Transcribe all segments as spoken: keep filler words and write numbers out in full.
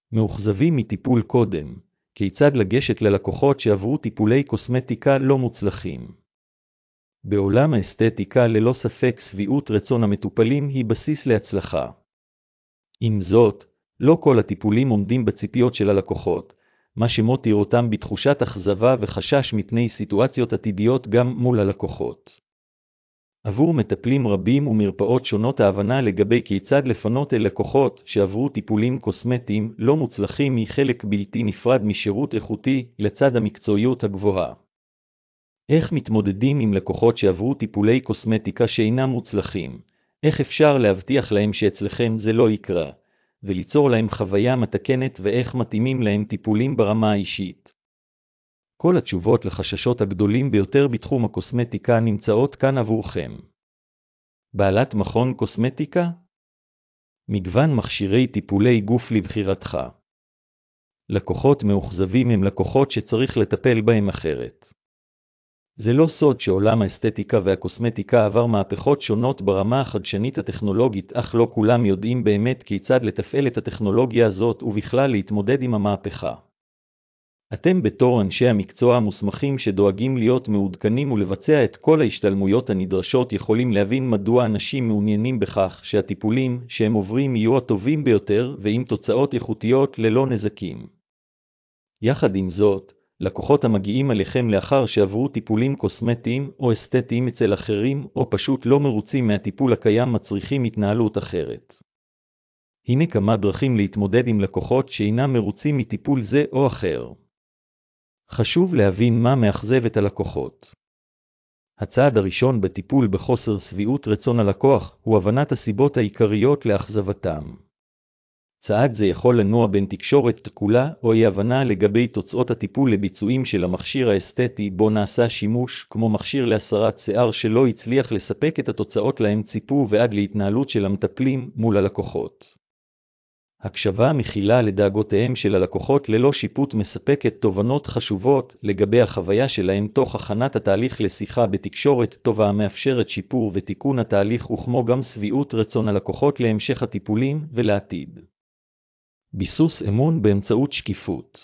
מאוכזבים מטיפול קודם, כיצד לגשת ללקוחות שעברו טיפולי קוסמטיקה לא מוצלחים. בעולם האסתטיקה ללא ספק שביעות רצון המטופלים היא בסיס להצלחה. עם זאת, לא כל הטיפולים עומדים בציפיות של הלקוחות, מה שמותיר אותם בתחושת אכזבה וחשש מפני סיטואציות עתידיות גם מול הלקוחות. עבור מטפלים רבים ומרפאות שונות ההבנה לגבי כיצד לפנות אל לקוחות שעברו טיפולים קוסמטיים לא מוצלחים היא חלק בלתי נפרד משירות איכותי לצד המקצועיות הגבוהה. איך מתמודדים עם לקוחות שעברו טיפולי קוסמטיקה שאינם מוצלחים? איך אפשר להבטיח להם שאצלכם זה לא יקרה, וליצור להם חוויה מתקנת ואיך מתאימים להם טיפולים ברמה האישית? כל התשובות לחששות הגדולים ביותר בתחום הקוסמטיקה נמצאות כאן עבורכם. בעלת מכון קוסמטיקה? מגוון מכשירי טיפולי גוף לבחירתך. לקוחות מאוכזבים הם לקוחות שצריך לטפל בהם אחרת. זה לא סוד שעולם האסתטיקה והקוסמטיקה עבר מהפכות שונות ברמה החדשנית הטכנולוגית, אך לא כולם יודעים באמת כיצד לתפעל את הטכנולוגיה הזאת ובכלל להתמודד עם המהפכה. אתם בתור אנשי המקצוע המוסמכים שדואגים להיות מעודכנים ולבצע את כל ההשתלמויות הנדרשות יכולים להבין מדוע אנשים מעוניינים בכך שהטיפולים שהם עוברים יהיו הטובים ביותר ועם תוצאות איכותיות ללא נזקים. יחד עם זאת, לקוחות המגיעים אליכם לאחר שעברו טיפולים קוסמטיים או אסתטיים אצל אחרים או פשוט לא מרוצים מהטיפול הקיים מצריכים התנהלות אחרת. הנה כמה דרכים להתמודד עם לקוחות שאינם מרוצים מטיפול זה או אחר. חשוב להבין מה מאכזב את הלקוחות. הצעד הראשון בטיפול בחוסר שביעות רצון הלקוח הוא הבנת הסיבות העיקריות לאכזבתם. צעד זה יכול לנוע בין תקשורת תקולה או אי הבנה לגבי תוצאות הטיפול לביצועים של המכשיר האסתטי בו נעשה שימוש, כמו מכשיר להסרת שיער שלא הצליח לספק את התוצאות להם ציפו ועד להתנהלות של המטפלים מול הלקוחות. הקשבה מכילה לדאגותיהם של הלקוחות ללא שיפוט מספקת תובנות חשובות לגבי החוויה שלהם תוך הכנת התהליך לשיחה בתקשורת טובה המאפשרת שיפור ותיקון התהליך וכמו גם שביעות רצון הלקוחות להמשך הטיפולים ולעתיד. ביסוס אמון באמצעות שקיפות.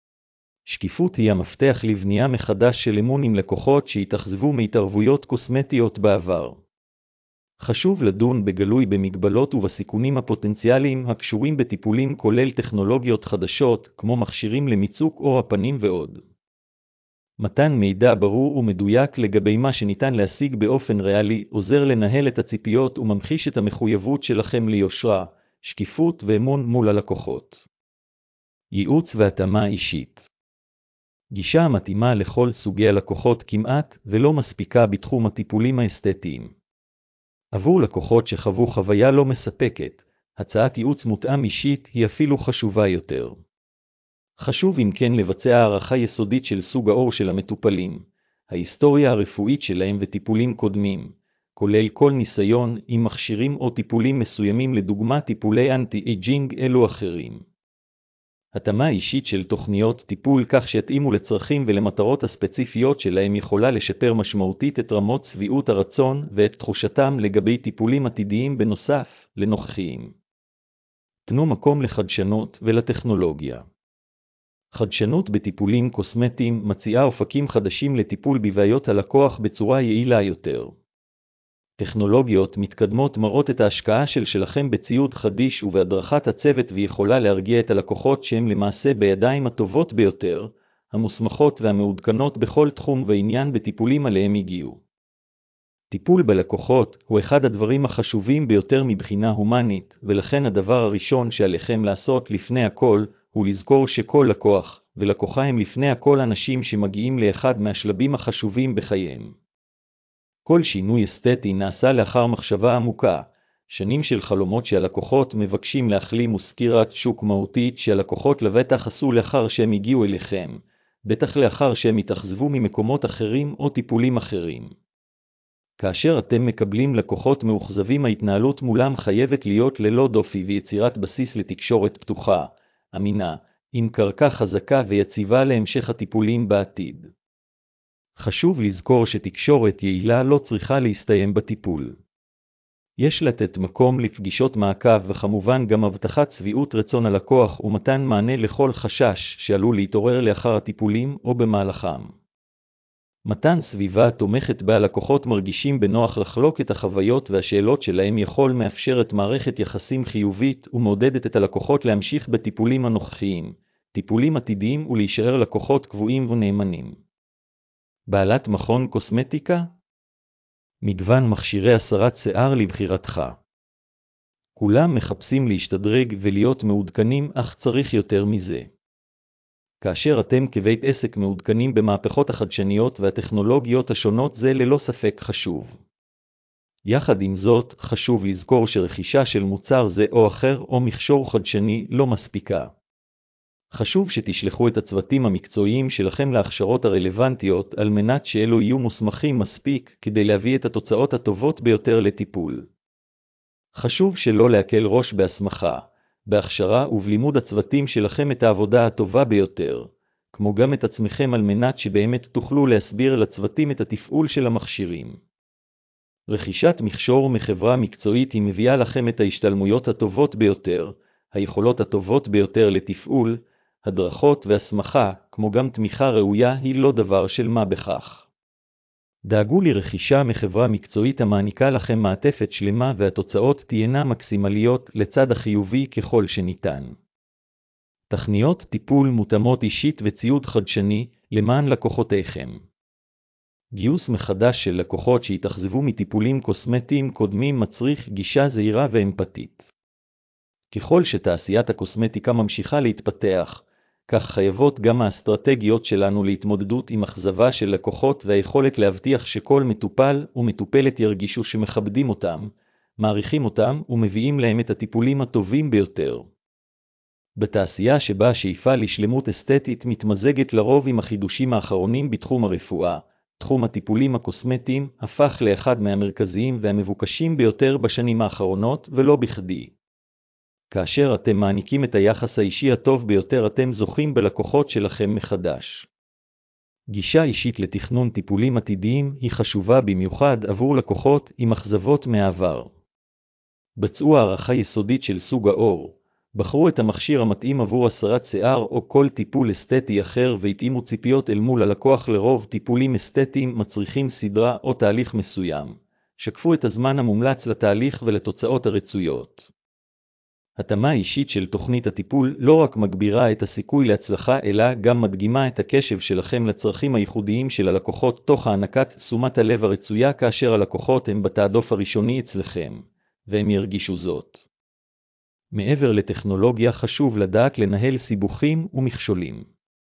שקיפות היא המפתח לבנייה מחדש של אמון עם לקוחות שהתאכזבו מהתערבויות קוסמטיות בעבר. חשוב לדון בגלוי במגבלות ובסיכונים הפוטנציאליים הקשורים בטיפולים כולל טכנולוגיות חדשות כמו מכשירים למיצוק עור הפנים ועוד. מתן מידע ברור ומדויק לגבי מה שניתן להשיג באופן ריאלי עוזר לנהל את הציפיות וממחיש את המחויבות שלכם ליושרה, שקיפות ואמון מול הלקוחות. ייעוץ והתאמה אישית. גישה המתאימה לכל סוגי הלקוחות כמעט ולא מספיקה בתחום הטיפולים האסתטיים. עבור לקוחות שחוו חוויה לא מספקת, הצעת ייעוץ מותאם אישית היא אפילו חשובה יותר. חשוב אם כן לבצע הערכה יסודית של סוג העור של המטופלים, ההיסטוריה הרפואית שלהם וטיפולים קודמים, כולל כל ניסיון עם מכשירים או טיפולים מסוימים לדוגמה טיפולי אנטי-אייג'ינג אלו אחרים. התאמה אישית של תוכניות טיפול כך שיתאימו לצרכים ולמטרות הספציפיות שלהם יכולה לשפר משמעותית את רמות שביעות הרצון ואת תחושתם לגבי טיפולים עתידיים בנוסף לנוכחיים. תנו מקום לחדשנות ולטכנולוגיה. חדשנות בטיפולים קוסמטיים מציעה אופקים חדשים לטיפול בבעיות הלקוח בצורה יעילה יותר. טכנולוגיות מתקדמות מראות את ההשקעה של שלכם בציוד חדיש ובהדרכת הצוות ויכולה להרגיע את הלקוחות שהם למעשה בידיים הטובות ביותר, המוסמכות והמעודכנות בכל תחום ועניין בטיפולים עליהם הגיעו. טיפול בלקוחות הוא אחד הדברים החשובים ביותר מבחינה הומנית, ולכן הדבר הראשון שעליכם לעשות לפני הכל הוא לזכור שכל לקוח ולקוחה הם לפני הכל אנשים שמגיעים לאחד מהשלבים החשובים בחייהם. כל שינוי אסתטי נעשה לאחר מחשבה עמוקה, שנים של חלומות שהלקוחות מבקשים להחלים וסקירת שוק מהותית שהלקוחות לבטח עשו לאחר שהם הגיעו אליכם, בטח לאחר שהם התאכזבו ממקומות אחרים או טיפולים אחרים. כאשר אתם מקבלים לקוחות מאוכזבים ההתנהלות מולם חייבת להיות ללא דופי ויצירת בסיס לתקשורת פתוחה, אמינה, עם קרקע חזקה ויציבה להמשך הטיפולים בעתיד. חשוב לזכור שתקשורת יעילה לא צריכה להסתיים בטיפול. יש לתת מקום לפגישות מעקב וכמובן גם הבטחת שביעות רצון הלקוח ומתן מענה לכל חשש שעלול להתעורר לאחר הטיפולים או במהלכם. מתן סביבה תומכת בה לקוחות מרגישים בנוח לחלוק את החוויות והשאלות שלהם יכול מאפשר את מערכת יחסים חיובית ומעודדת את הלקוחות להמשיך בטיפולים הנוכחיים, טיפולים עתידיים ולהישאר לקוחות קבועים ונאמנים. בעלת מכון קוסמטיקה? מגוון מכשירי הסרת שיער לבחירתך. כולם מחפשים להשתדרג ולהיות מעודכנים, אך צריך יותר מזה. כאשר אתם כבית עסק מעודכנים במהפכות החדשניות והטכנולוגיות השונות, זה ללא ספק חשוב. יחד עם זאת, חשוב לזכור שרכישה של מוצר זה או אחר או מכשור חדשני לא מספיקה. חשוב שתשלחו את הצוותים המקצועיים שלכם להכשרות הרלוונטיות על מנת שאלו יהיו מוסמכים מספיק כדי להביא את התוצאות הטובות ביותר לטיפול. חשוב שלא להקל ראש בהסמכה, בהכשרה ובלימוד הצוותים שלכם את העבודה הטובה ביותר, כמו גם את עצמכם על מנת שבאמת תוכלו להסביר לצוותים את התפעול של המכשירים. רכישת מכשור מחברה מקצועית היא מביאה לכם את ההשתלמויות הטובות ביותר, היכולות הטובות ביותר לתפעול, הדרכות והסמכה, כמו גם תמיכה ראויה היא לא דבר של מה בכך. דאגו לרכישה מחברה מקצועית המעניקה לכם מעטפת שלמה והתוצאות תהיינה מקסימליות לצד החיובי ככל שניתן. תכניות טיפול מותאמות אישית וציוד חדשני למען לקוחותיכם. גיוס מחדש של לקוחות שהתאכזבו מטיפולים קוסמטיים קודמים מצריך גישה זהירה ואמפתית. ככל שתעשיית הקוסמטיקה ממשיכה להתפתח, כך חייבות גם האסטרטגיות שלנו להתמודדות עם אכזבה של לקוחות והיכולת להבטיח שכל מטופל ומטופלת ירגישו שמכבדים אותם, מעריכים אותם ומביאים להם את הטיפולים הטובים ביותר. בתעשייה שבה השאיפה לשלמות אסתטית מתמזגת לרוב עם החידושים האחרונים בתחום הרפואה, תחום הטיפולים הקוסמטיים הפך לאחד מהמרכזיים והמבוקשים ביותר בשנים האחרונות ולא בכדי. כאשר אתם מעניקים את היחס האישי הטוב ביותר אתם זוכים בלקוחות שלכם מחדש. גישה אישית לתכנון טיפולים עתידיים היא חשובה במיוחד עבור לקוחות עם אכזבות מהעבר. בצעו הערכה יסודית של סוג העור, בחרו את המכשיר המתאים עבור הסרת שיער או כל טיפול אסתטי אחר והתאימו ציפיות אל מול הלקוח. לרוב טיפולים אסתטיים מצריכים סדרה או תהליך מסוים, שקפו את הזמן המומלץ לתהליך ולתוצאות הרצויות. התאמה אישית של תוכנית הטיפול לא רק מגבירה את הסיכוי להצלחה אלא גם מדגימה את הקשב שלכם לצרכים הייחודיים של הלקוחות תוך הענקת תשומת הלב הרצויה כאשר הלקוחות הם בתעדוף הראשוני אצלכם, והם ירגישו זאת. מעבר לטכנולוגיה חשוב לדעת לנהל סיבוכים ומכשולים.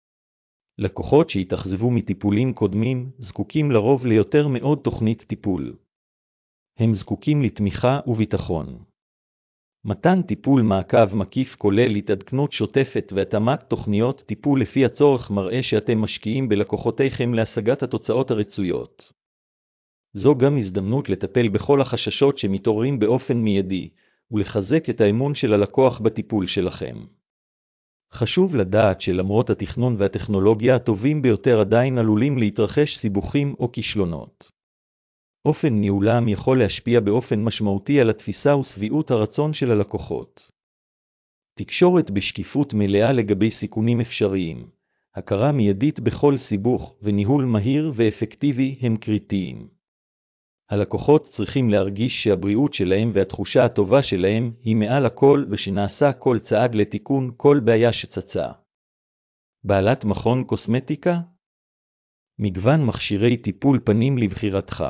לקוחות שהתאכזבו מטיפולים קודמים זקוקים לרוב ליותר מעוד תוכנית טיפול. הם זקוקים לתמיכה וביטחון. מתן טיפול מעקב מקיף כולל התעדכנות שוטפת והתאמת תוכניות טיפול לפי הצורך מראה שאתם משקיעים בלקוחותיכם להשגת התוצאות הרצויות. זו גם הזדמנות לטפל בכל החששות שמתעוררים באופן מיידי, ולחזק את האמון של הלקוח בטיפול שלכם. חשוב לדעת שלמרות התכנון והטכנולוגיה הטובים ביותר עדיין עלולים להתרחש סיבוכים או כישלונות. אופן ניהולם יכול להשפיע באופן משמעותי על התפיסה ושביעות הרצון של הלקוחות. תקשורת בשקיפות מלאה לגבי סיכונים אפשריים, הכרה מיידית בכל סיבוך וניהול מהיר ואפקטיבי הם קריטיים. הלקוחות צריכים להרגיש שהבריאות שלהם והתחושה הטובה שלהם היא מעל הכל ושנעשה כל צעד לתיקון כל בעיה שצצה. בעלת מכון קוסמטיקה? מגוון מכשירי טיפול פנים לבחירתך.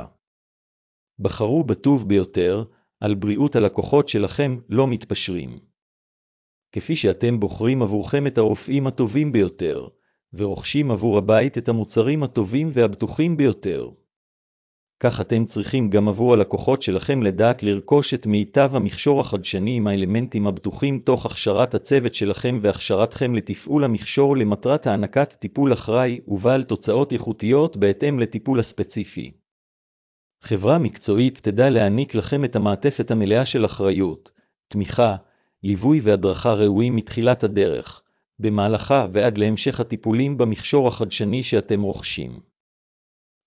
בחרו בטוב ביותר, על בריאות הלקוחות שלכם לא מתפשרים. כפי שאתם בוחרים עבורכם את הרופאים הטובים ביותר, ורוכשים עבור הבית את המוצרים הטובים והבטוחים ביותר. כך אתם צריכים גם עבור הלקוחות שלכם לדעת לרכוש את מיטב המכשור החדשני עם האלמנטים הבטוחים תוך הכשרת הצוות שלכם והכשרתכם לתפעול המכשור למטרת הענקת טיפול אחראי ובעל תוצאות איכותיות בהתאם לטיפול הספציפי. חברה מקצועית תדע להעניק לכם את המעטפת המלאה של אחריות, תמיכה, ליווי והדרכה ראויים מתחילת הדרך, במהלכה ועד להמשך הטיפולים במכשור החדשני שאתם רוכשים.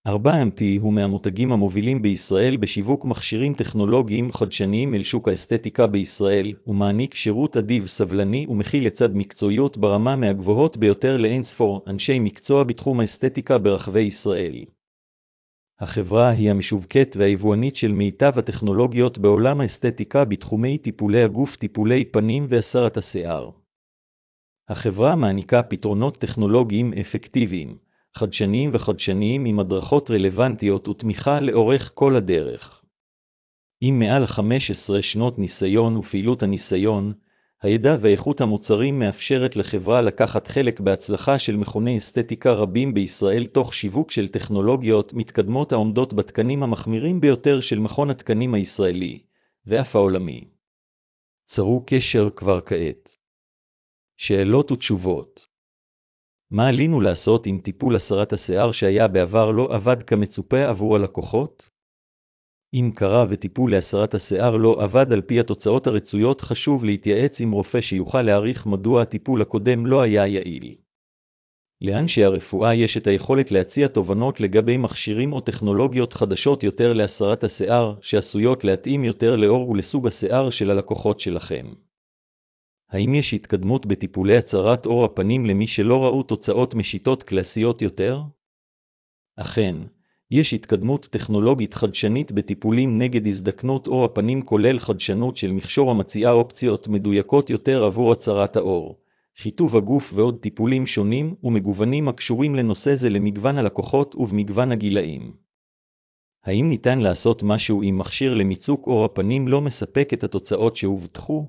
ארבע אם פי הוא מהמותגים המובילים בישראל בשיווק מכשירים טכנולוגיים חדשניים אל שוק האסתטיקה בישראל, ומעניק שירות אדיב סבלני ומכיל לצד מקצועיות ברמה מהגבוהות ביותר לאינספור אנשי מקצוע בתחום האסתטיקה ברחבי ישראל. החברה היא המשווקת והיבואנית של מיטב הטכנולוגיות בעולם האסתטיקה בתחומי טיפולי הגוף, טיפולי פנים והסרת השיער. החברה מעניקה פתרונות טכנולוגיים אפקטיביים, חדשניים וחדשניים עם הדרכות רלוונטיות ותמיכה לאורך כל הדרך. עם מעל חמש עשרה שנות ניסיון ופעילות הניסיון, הידע ואיכות המוצרים מאפשרת לחברה לקחת חלק בהצלחה של מכוני אסתטיקה רבים בישראל תוך שיווק של טכנולוגיות מתקדמות העומדות בתקנים המחמירים ביותר של מכון התקנים הישראלי, ואף העולמי. צרו קשר כבר כעת. שאלות ותשובות. מה עלינו לעשות עם טיפול הסרת השיער שהיה בעבר לא עבד כמצופה עבור הלקוחות? אם קרה וטיפול להסרת השיער לא עבד על פי התוצאות הרצויות, חשוב להתייעץ עם רופא שיוכל להעריך מדוע הטיפול הקודם לא היה יעיל. לאנשי הרפואה יש את היכולת להציע תובנות לגבי מכשירים או טכנולוגיות חדשות יותר להסרת השיער, שעשויות להתאים יותר לאור ולסוג השיער של הלקוחות שלכם. האם יש התקדמות בטיפולי הצרת עור הפנים למי שלא ראו תוצאות משיטות קלאסיות יותר? אכן, יש התקדמות טכנולוגית חדשנית בטיפולים נגד הזדקנות עור הפנים, כולל חדשנות של מכשור המציעה אופציות מדויקות יותר עבור הצרת העור, חיטוב הגוף ועוד טיפולים שונים ומגוונים הקשורים לנושא זה למגוון הלקוחות ובמגוון הגילאים. האם ניתן לעשות משהו אם מכשיר למיצוק עור הפנים לא מספק את התוצאות שהובטחו?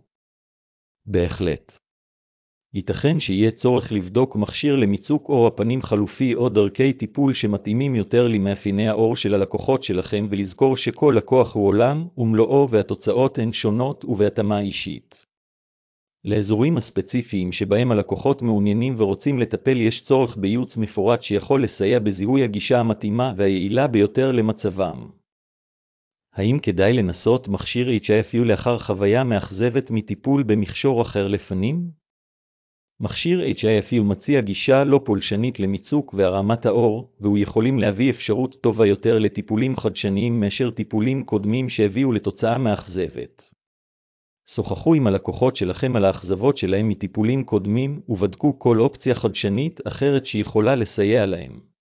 בהחלט. ייתכן שיהיה צורך לבדוק מכשיר למיצוק עור הפנים חלופי או דרכי טיפול שמתאימים יותר למאפייני העור של הלקוחות שלכם, ולזכור שכל לקוח הוא עולם ומלואו והתוצאות הן שונות ובהתאמה אישית. לאזורים הספציפיים שבהם הלקוחות מעוניינים ורוצים לטפל יש צורך בייעוץ מפורט שיכול לסייע בזיהוי הגישה המתאימה והיעילה ביותר למצבם. האם כדאי לנסות מכשיר אייץ' איי אף יו לאחר חוויה מאכזבת מטיפול במכשור אחר לפנים? מכשיר אייץ' איי אף יו מציע גישה לא פולשנית למיצוק והרמת העור, והוא יכולים להביא אפשרות טובה יותר לטיפולים חדשניים מאשר טיפולים קודמים שהביאו לתוצאה מאכזבת. שוחחו עם הלקוחות שלכם על האכזבות שלהם מטיפולים קודמים ובדקו כל אופציה חדשנית אחרת שיכולה לסייע להם.